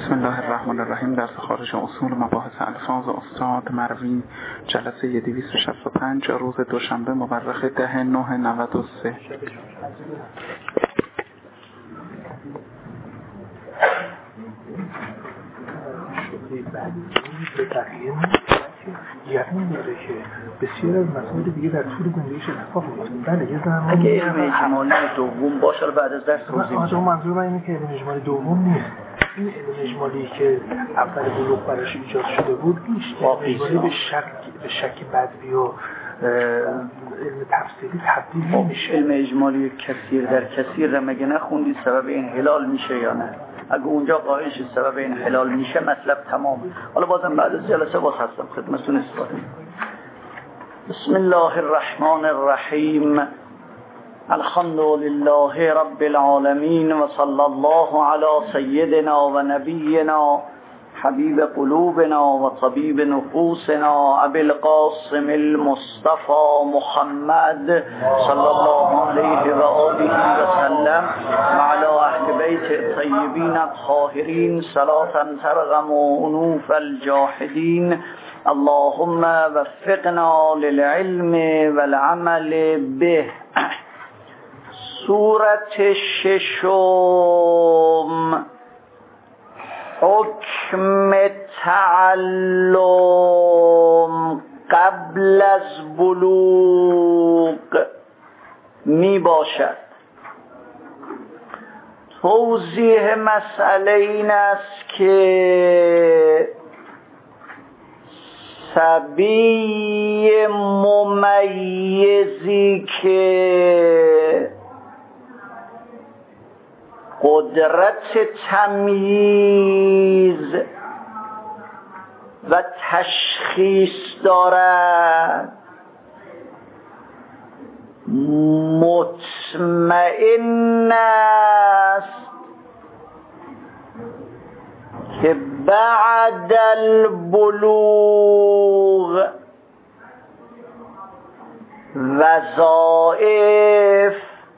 بسم الله الرحمن الرحیم. درس خارج اصول مباحث الفاظ استاد مروی، جلسه 265، روز دوشنبه مورخ 10/9/93. یقین داره که بسیار از مسائل دیگه در طول گنجایش اتفاق میفته. بله یه زمان اگه علم اجمالی دوم باشه بعد از درس توضیح میدم. منظور من اینه که علم اجمالی دوم نیست. این علم اجمالی که اول بلوغ براش ایجاد شده بود اجمالی به شک بدوی و علم تفصیلی تبدیل نمیشه. علم اجمالی کثیر در کثیر را مگه نخوندی سبب انحلال میشه یا نه؟ اگه اونجا قائل شد سبب انحلال میشه مطلب تمام. حالا بازم بعد از جلسه باز هستم خدمتتون استفاده. بسم الله الرحمن الرحیم. الحمد لله رب العالمین و صلی الله علی سیدنا و نبینا حبیب قلوبنا و طبیب نفوسنا ابی القاسم المصطفى محمد صلی الله علیه و آله و سلم و علی اهل بیت الطیبین الطاهرین صلاة ترغم انوف الجاحدین. اللهم وفقنا للعلم والعمل به. سورة ششم، حکم تعلم قبل از بلوغ می باشد. توضیح مسئله این است که صبی ممیزی که قدرت تمییز و تشخیص دارد مطمئن است که بعد البلوغ وظایف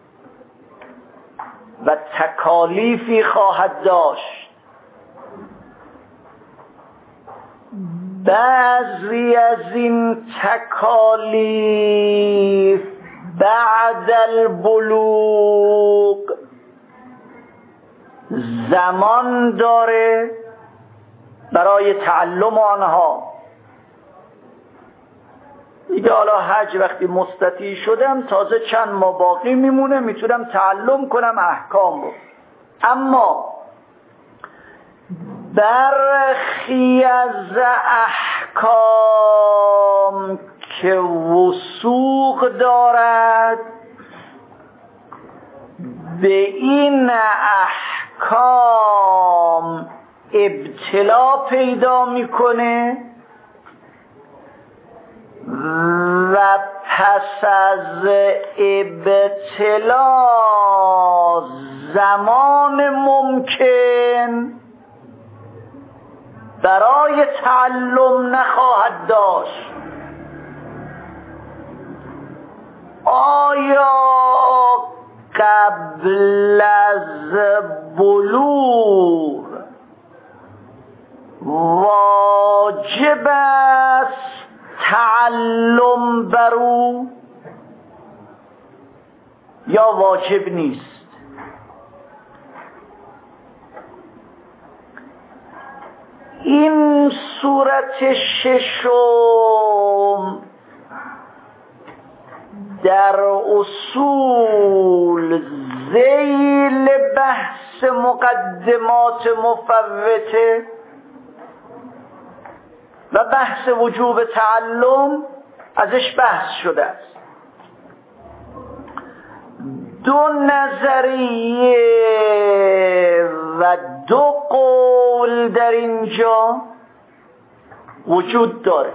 و تکالیفی خواهد داشت. بعضی از این تکالیف بعد البلوغ زمان داره برای تعلم آنها. دیگه حالا حج وقتی مستطیع شدم تازه چند ماه باقی میمونه میتونم تعلم کنم احکام رو. اما برخی از احکام که وثوق دارد به این احکام ابتلا پیدا میکنه و پس از ابتلا زمان ممکن برای تعلم نخواهد داشت. آیا قبل از بلوغ واجب است تعلم بر او یا واجب نیست؟ این صورت ششم در اصول ذیل بحث مقدمات مفوته و بحث وجوب تعلم ازش بحث شده است. دو نظریه و دو قول در اینجا وجود داره.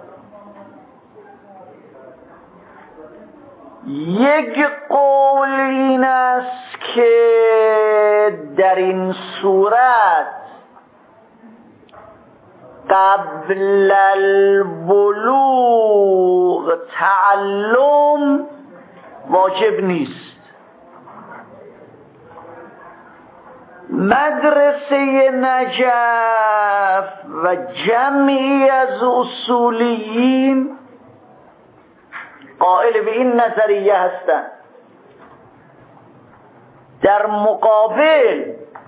یک قول این است که در این صورت قبل البلوغ تعلم واجب نیست. مدرسه نجف و جمعی از اصولیین قائل به این نظریه هستند. در مقابل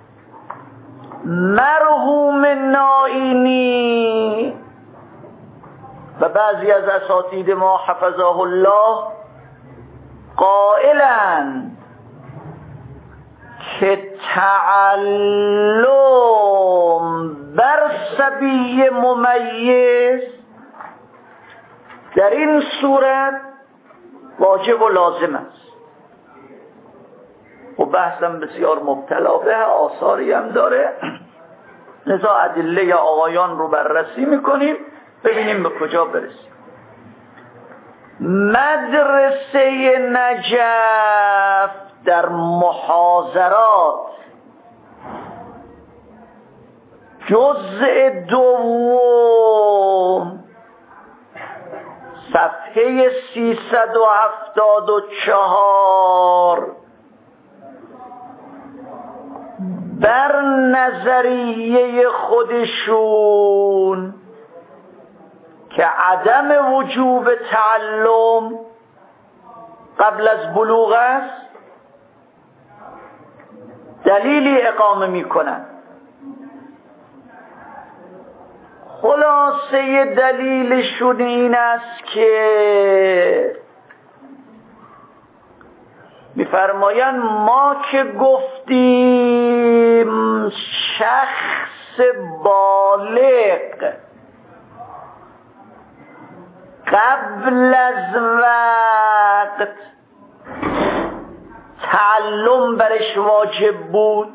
مرحوم نائینی و بعضی از اساتید ما حفظه الله قائلند که تعلم بر صبی ممیز در این صورت واجب و لازم است و بحثم بسیار مبتلا به آثاری هم داره، لذا ادله یا آقایان رو بررسی میکنیم ببینیم به کجا برسیم. مدرسه نجف در محاضرات جزء دوم صفحه 374 بر نظریه خودشون که عدم وجوب تعلم قبل از بلوغ است دلیلی اقامه میکنن. خلاصه دلیلشون این است که میفرمایند ما که گفتیم شخص بالغ قبل از وقت تعلم برش واجب بود،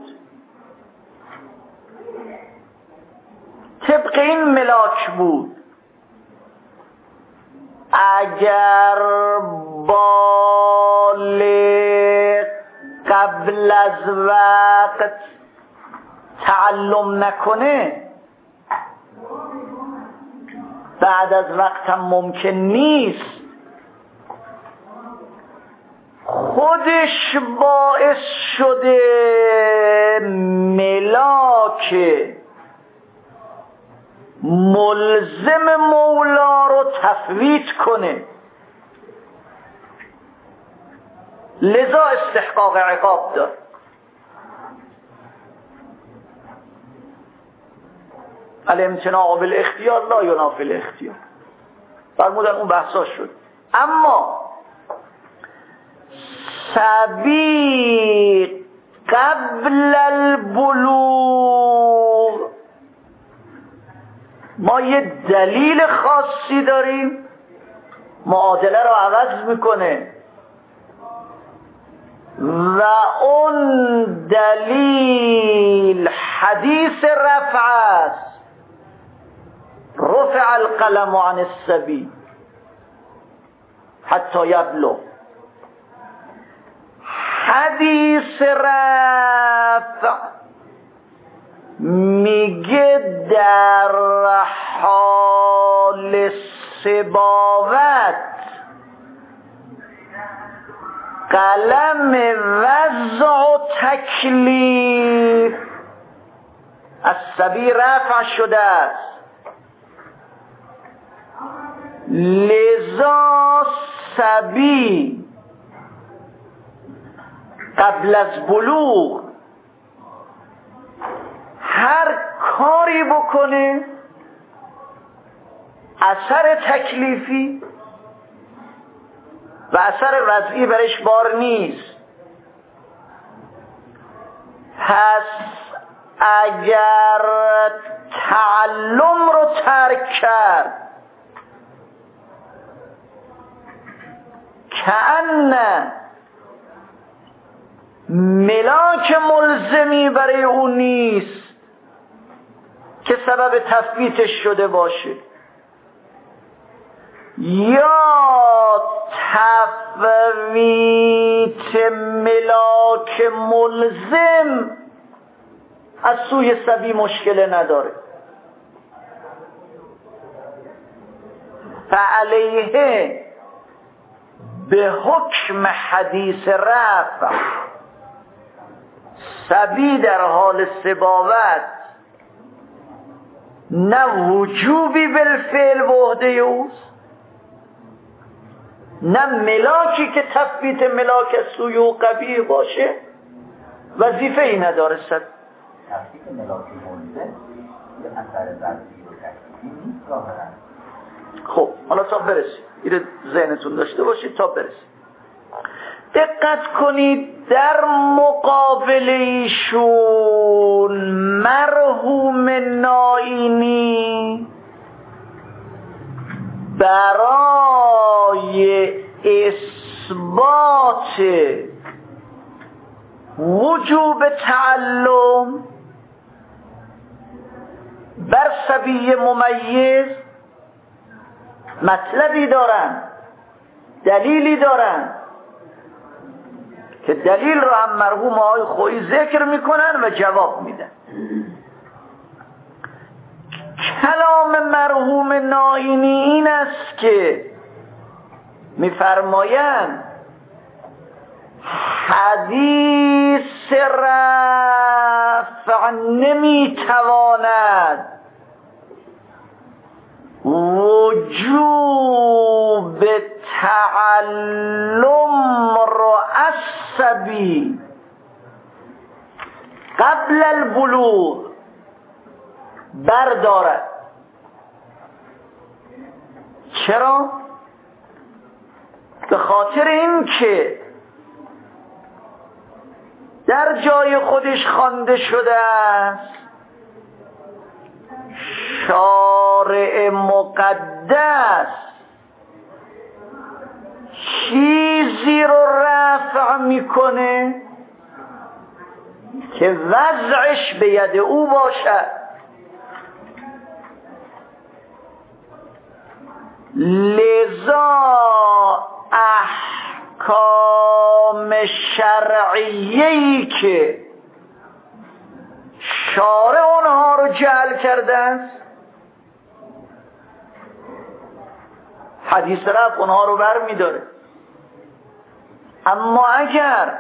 طبق این ملاک بود. اگر بالغ قبل از وقت تعلم نکنه بعد از وقت هم ممکن نیست، خودش باعث شده ملاک ملزم مولا رو تفویت کنه، لذا استحقاق عقاب دار. الامتناع بالاختیار لا ینافی الاختیار، فرمودن اون بحثا شد. اما صبی قبل البلوغ ما یه دلیل خاصی داریم معادله رو عوض میکنه و اون دلیل حدیث رفع است. رفع القلم عن الصبی حتی یبلغ. حدیث رفع میگه در حال سباوت قلم وضع و تکلیف از صبی رفع شده است، لذا صبی قبل از بلوغ هر کاری بکنه اثر تکلیفی و اثر وضعی برش بار نیست. پس اگر تعلم رو ترک کرد کأن ملاک ملزمی برای اون نیست که سبب تثبیتش شده باشه، یا تفویت ملاک ملزم از سوی صبی مشکل نداره. فعلیه به حکم حدیث رفع صبی در حال سباوت نه وجوبی بالفعل به عهده اوست، نه ملاکی که تثبیت ملاک سوی و قبیح باشه، وظیفه ای نداره. تثبیت ملاک مولده یه اثر ضربی و تکلیفی نیست ظاهراً. خب حالا تا برسیم، اینو ذهنتون داشته باشید تا برسیم. دقت کنید در مقابل ایشون مرحوم نائینی برای اثبات وجوب تعلم بر صبی ممیز مطلبی دارن، دلیلی دارن که دلیل رو هم مرحوم آقای خویی ذکر میکنن و جواب میدن. کلام مرحوم نائینی این است که میفرمایند حدیث رفع نمیتواند وجوب تعلم را عصبی قبل البلوغ بردارد. چرا؟ به خاطر این که در جای خودش خوانده شده است شارع مقدس چیزی رو رفع میکنه که وضعش به ید او باشد، لذا احکام شرعیه‌ای که شارع اونها رو جعل کرده است حدیث رفع اونها رو بر می داره. اما اگر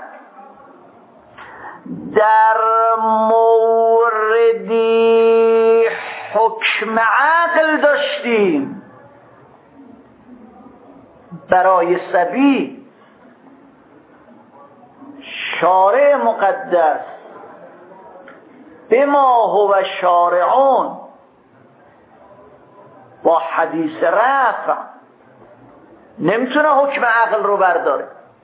در موردی حکم عقل داشتیم برای صبی، شارع مقدس بما هو شارعون با حدیث رفع نمیتونه حکم عقل رو برداره.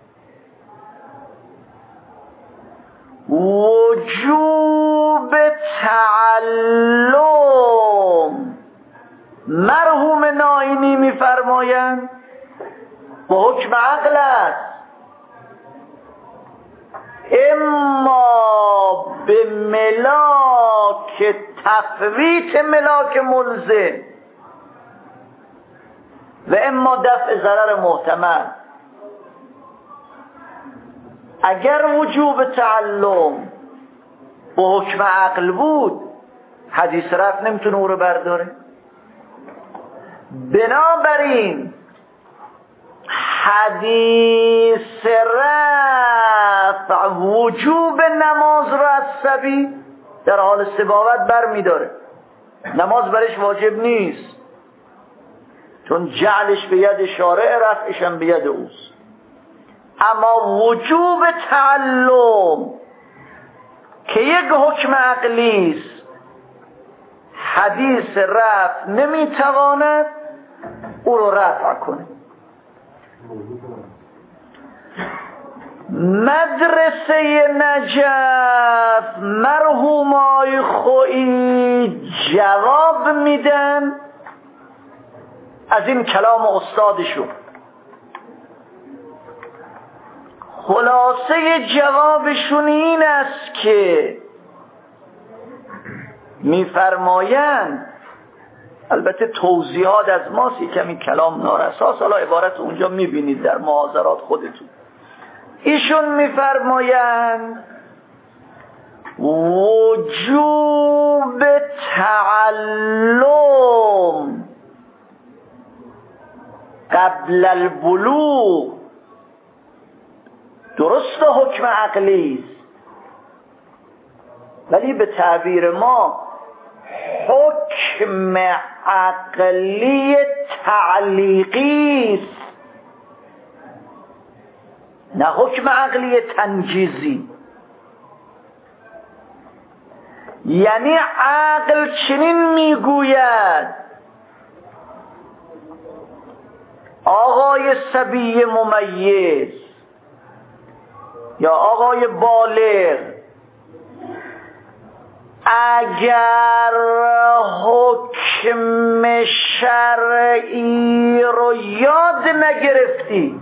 وجوب تعلم مرحوم نائینی میفرمایند با حکم عقل است، اما به ملاک تفویت ملاک ملزم و اما دفع ضرر محتمل. اگر وجوب تعلم با حکم عقل بود حدیث رفع نمیتونه او رو برداره. بنابراین حدیث رفع وجوب نماز را از صبی در حال سباوت بر می داره. نماز برش واجب نیست چون جعلش به ید شارع، رفعش هم به ید اوست. اما وجوب تعلم که یک حکم عقلی است حدیث رفع نمیتواند او رو رفع کنه. مدرسه نجف مرحوم آقای خویی جواب میدن از این کلام استادشون. خلاصه جوابشون این است که میفرمایند، البته توضیحات از ماست، کمی کلام نارساست، حالا عبارت اونجا میبینید در محاضرات خودتون. ایشون میفرمایند وجوب تعلم قبل البلوغ درست حکم عقلی است، ولی به تعبیر ما حکم عقلی تعلیقی است، نه حکم عقلی تنجیزی. یعنی عقل چنین میگوید آقای صبی ممیز یا آقای بالغ اگر حکم شرعی رو یاد نگرفتی،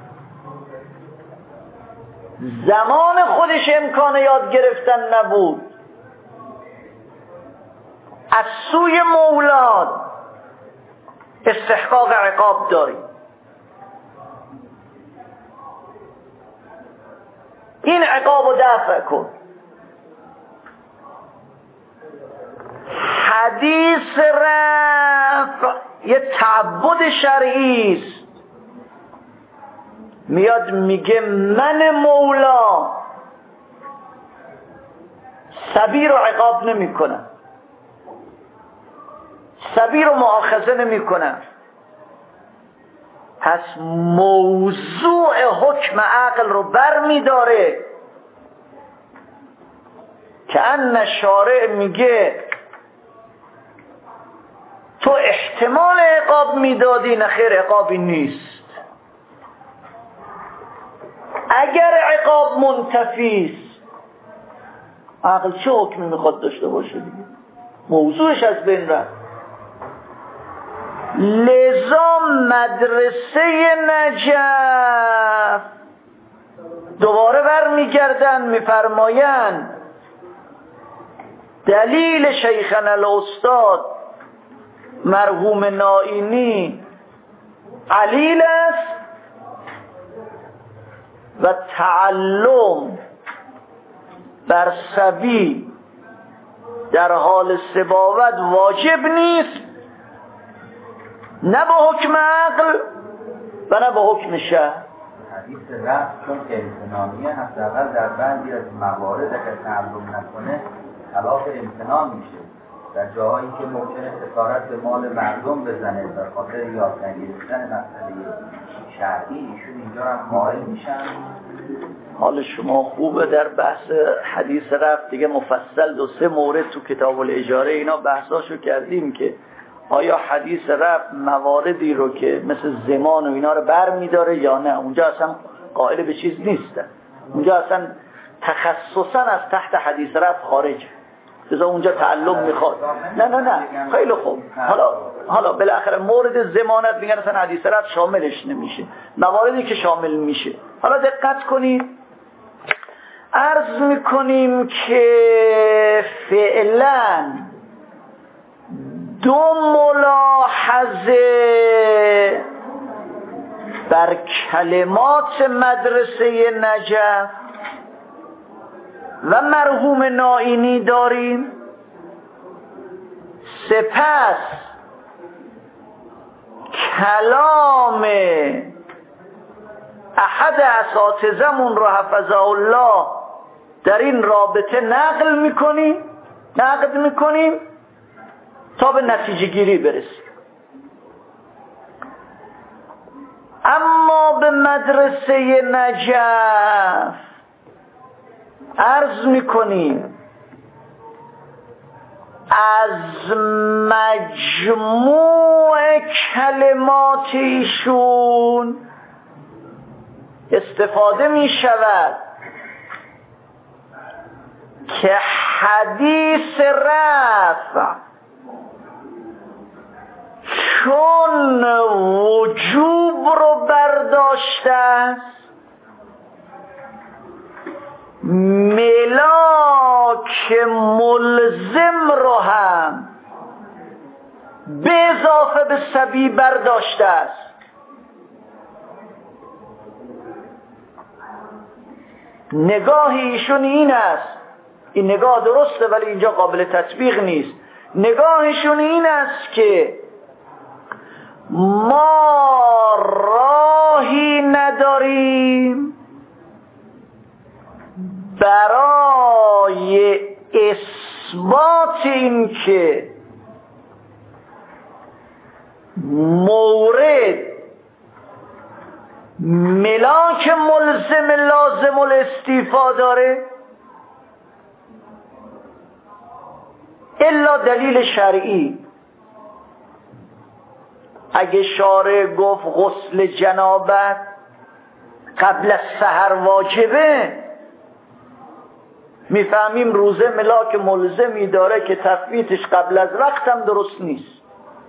زمان خودش امکان یاد گرفتن نبود، از سوی مولاد استحقاق عقاب داری. این عقاب رو دفع کن. حدیث رفع یه تعبد شرعی است. میاد میگه من مولا صبی رو عقاب نمی کنم، صبی رو مؤاخذه نمی کنم. پس موضوع حکم عقل رو بر می داره که ان شارع میگه تو احتمال عقاب میدادی، نه خیر عقابی نیست. اگر عقاب منتفیست عقل چه حکمی میخواد داشته باشه دیگه؟ موضوعش از بین رفت. لذا مدرسه نجف دوباره برمیگردن میفرمایند دلیل شیخنا الاستاد مرحوم نائینی علیل است و تعلم بر صبی در حال سباوت واجب نیست، نه به حکم عقل و نه به حکم شرع. حدیث رفع چون امتنانیه حداقل در بعضی از موارد که تعلم نکنه خلاف امتنان میشه. در جاهایی که ممکنه خسارت به مال مردم بزنه در خاطر یاد نگرفتن مسئله شرعی، ایشون اینجا هم قائل میشن. حال شما خوبه. در بحث حدیث رفع دیگه مفصل 2-3 مورد تو کتاب الاجاره اینا بحثاشو کردیم که آیا حدیث رفع مواردی رو که مثل زمان و اینا رو بر میداره یا نه. اونجا اصلا قائل به چیز نیستن، اونجا اصلا تخصصا از تحت حدیث رفع خارج، لذا اونجا تعلم میخواد. نه خیلی خوب. حالا بالاخره مورد ضمانت میگن اصلا حدیث رفع شاملش نمیشه، مواردی که شامل میشه. حالا دقت کنید، عرض میکنیم که فعلا 2 ملاحظه بر کلمات مدرسه نجف و مرحوم نائینی داریم. سپس کلام احد اساتذمون رو حفظه الله در این رابطه نقد میکنیم تا به نتیجه گیری برسیم. اما به مدرسه نجف عرض میکنیم از مجموع کلمات ایشون استفاده می شود که حدیث رفع چون وجوب رو برداشته است، ملاک ملزم رو هم به اضافه به صبی برداشته است. نگاه ایشون این است، این نگاه درسته ولی اینجا قابل تطبیق نیست. نگاهشون این است که ما راهی نداریم برای اثبات این که مورد ملاک ملزم لازم الاستیفا داره الا دلیل شرعی. اگه شارع گفت غسل جنابت قبل از سحر واجبه، میفهمیم روزه ملاک ملزمی داره که تثبیتش قبل از وقت هم درست نیست.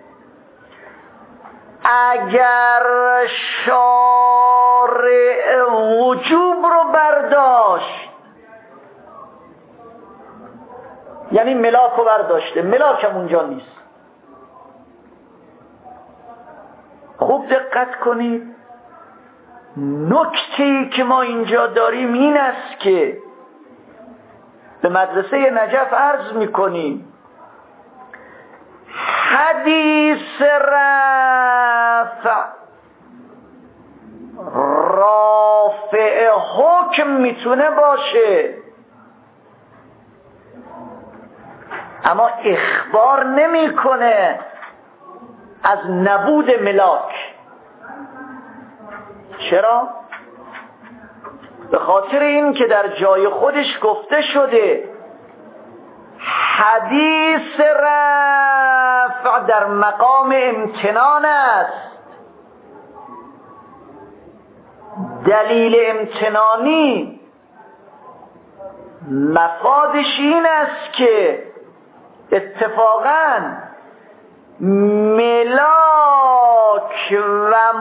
اگر شارع وجوب رو برداشت یعنی ملاک رو برداشته، ملاک هم اونجا نیست. خوب دقت کنید، نکته‌ای که ما اینجا داریم این است که به مدرسه نجف عرض میکنیم حدیث رفع رافع حکم میتونه باشه اما اخبار نمیکنه از نبود ملاک. چرا؟ به خاطر این که در جای خودش گفته شده حدیث رفع در مقام امتنان است. دلیل امتنانی مفادش این است که اتفاقاً ملاک و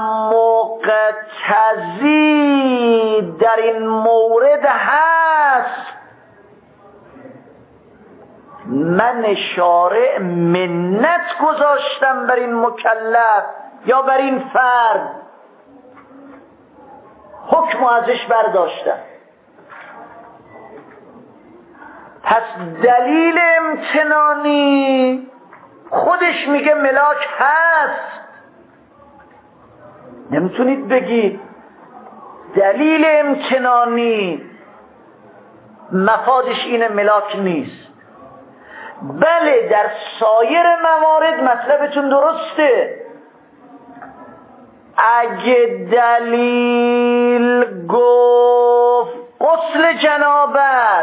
مقتضی در این مورد هست. من شارع منت گذاشتم بر این مکلف یا بر این فرد، حکم ازش برداشتم. پس دلیل امتنانی خودش میگه ملاک هست. نمیتونید بگید دلیل امتنانی مفادش اینه ملاک نیست. بله در سایر موارد مطلبتون درسته. اگه دلیل گفت غسل جنابت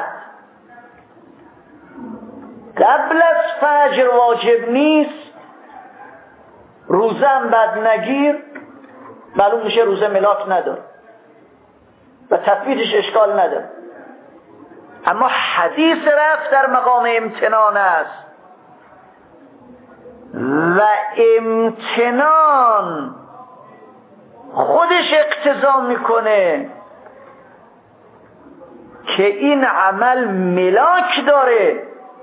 قبل از فجر واجب نیست، روزه هم بد نگیر، معلوم میشه روزه ملاک نداره و تفویضش اشکال نداره. اما حدیث رفع در مقام امتنان است و امتنان خودش اقتضا میکنه که این عمل ملاک داره،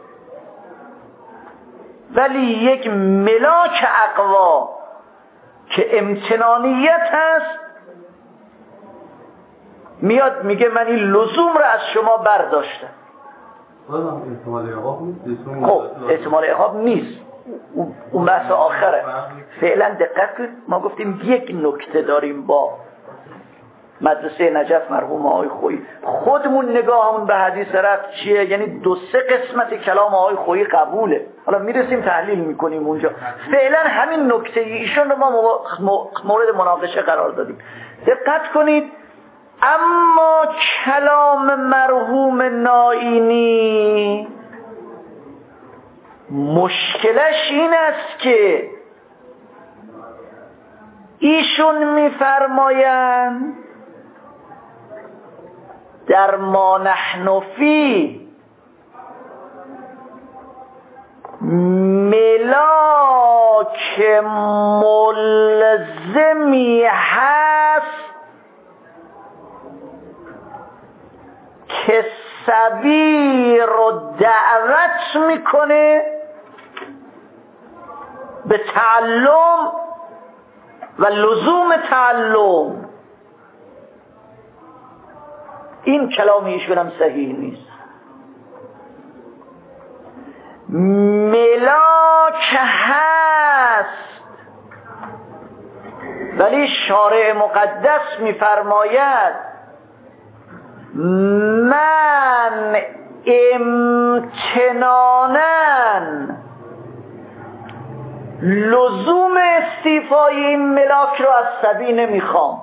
ولی یک ملاک اقوا که امتنانیت هست میاد میگه من این لزوم رو از شما برداشتم. خب احتمال عقاب نیست، اون بحث آخره. فعلا دقت کنید، ما گفتیم یک نکته داریم با مدرسه نجف مرحوم آقای خویی، خودمون نگاهمون به حدیث رفع چیه؟ یعنی 2-3 قسمت کلام آقای خویی قبوله، حالا میرسیم تحلیل میکنیم اونجا. فعلا همین نکته ایشون رو ما مورد مناقشه قرار دادیم. دقت کنید، اما کلام مرحوم نائینی مشکلش این است که ایشون میفرمایند در ما نحن فی ملاک ملزمی هست که سبیر رو دعوت میکنه به تعلم و لزوم تعلم. این کلام ایشون هم صحیح نیست. ملاک هست ولی شارع مقدس میفرماید من امتناناً لزوم استیفای این ملاک رو از صبی نمیخوام.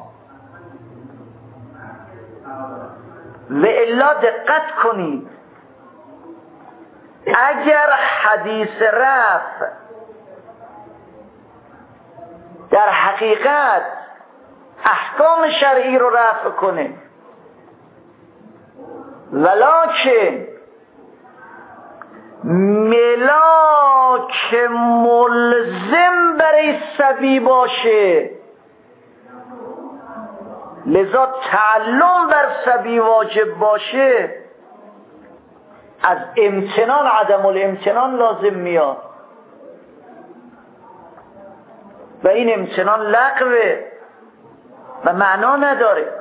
و الا دقت کنید، اگر حدیث رفع در حقیقت احکام شرعی رو رفع کنه، ولکن ملاک ملزم برای صبی باشه، لذا تعلم بر صبی واجب باشه، از امتنان عدم الامتنان لازم میاد و این امتنان لغوه و معنا نداره.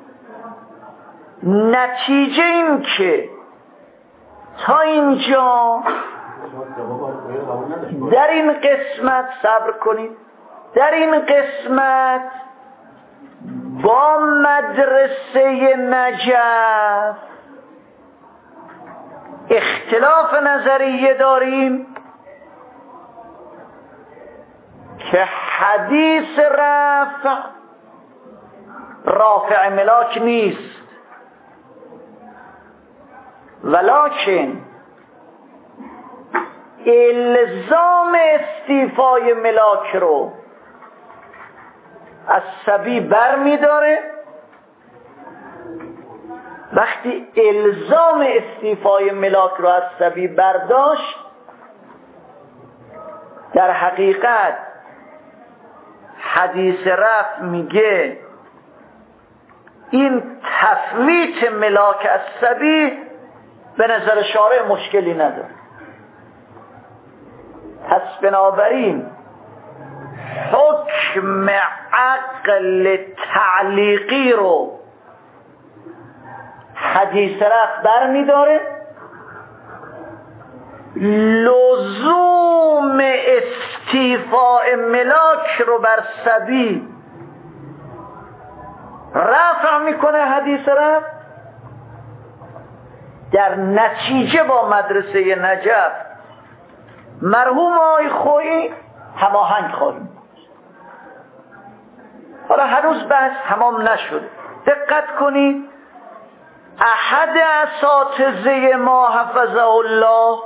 نتیجه این که تا اینجا در این قسمت صبر کنید، در این قسمت با مدرسه نجف اختلاف نظریه داریم که حدیث رافع ملاک نیست، ولکن الزام استیفای ملاک رو از صبی بر می داره. وقتی الزام استیفای ملاک رو از صبی برداشت، در حقیقت حدیث رفع میگه این تفویت ملاک از صبی به نظر شارع مشکلی نداره. پس بنابراین حکم عقل تعلیقی رو حدیث رفع بر می داره، لزوم استیفاء ملاک رو بر صبی رفع میکنه حدیث رفع. در نتیجه با مدرسه نجف مرحوم آقای خویی هماهنگ خواهیم. حالا هنوز بحث تمام نشده، دقت کنید. احد اساتذه ما حفظه الله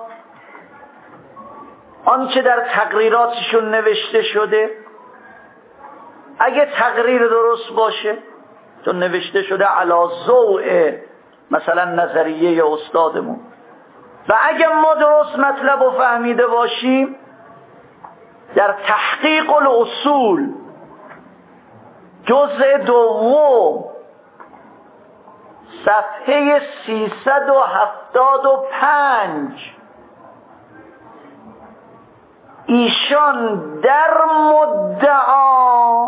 آنچه در تقریراتشون نوشته شده، اگه تقریر درست باشه، چون نوشته شده علی ضوء مثلا نظریه استادمون، و اگه ما درست مطلب رو فهمیده باشیم، در تحقیق الاصول جزء دوم صفحه 375 ایشان در مدعا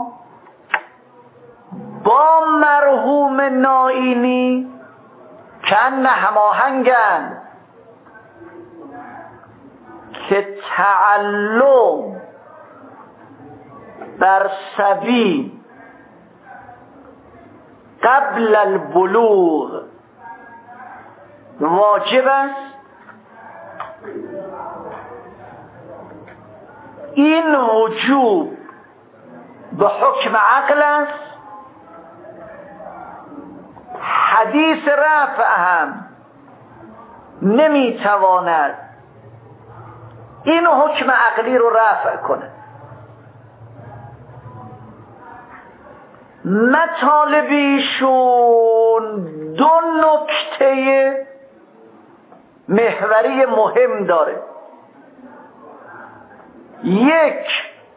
با مرحوم نائینی کن هماهنگن که تعلم بر صبی قبل البلوغ واجب است. این وجوب به حکم عقل است. حدیث رفع هم نمیتواند این حکم عقلی رو رفع کنه. مطالبیشون دو نکته محوری مهم داره. یک،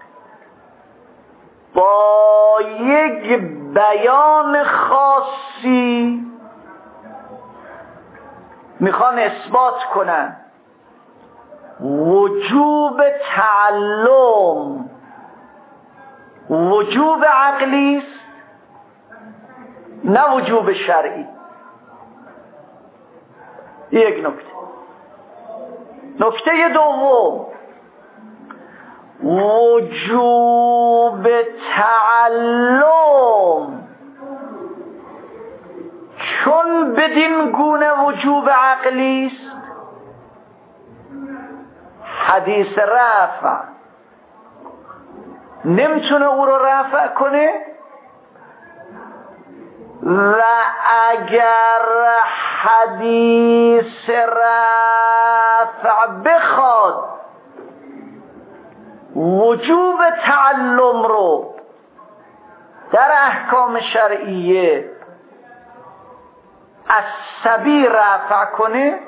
با یک بیان خاصی میخوان اثبات کنن وجوب تعلم وجوب عقلی است، نه وجوب شرعی. یک نکته. نکته دوم، وجوب تعلم چون چون بدین گونه وجوب عقلی است، حدیث رفع نمیتونه او رو رفع کنه و اگر حدیث رفع بخواد وجوب تعلم رو در احکام شرعیه از صبی رفع کنه،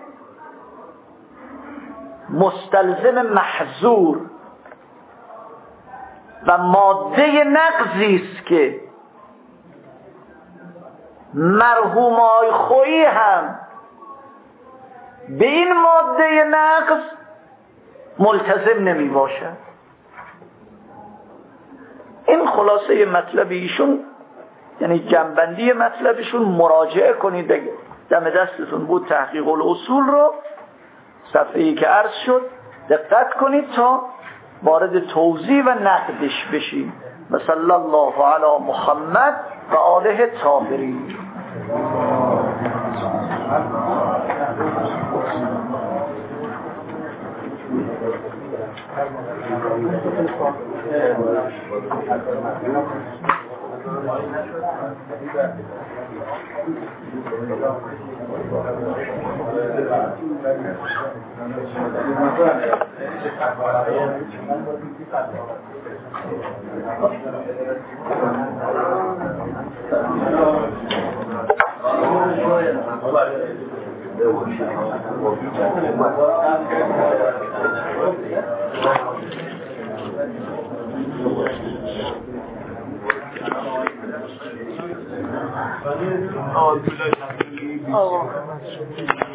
مستلزم محظور و ماده نقضی است که مرحوم آقای خویی هم به این ماده نقض ملتزم نمی باشد. این خلاصه مطلب ایشون، یعنی جنبندی مطلبشون. مراجعه کنید، دم دستتون بود تحقیق الاصول رو، صفحه‌ای که عرض شد دقت کنید تا وارد توضیح و نقدش بشید. و صلی الله علی محمد و آله الطاهرین. آه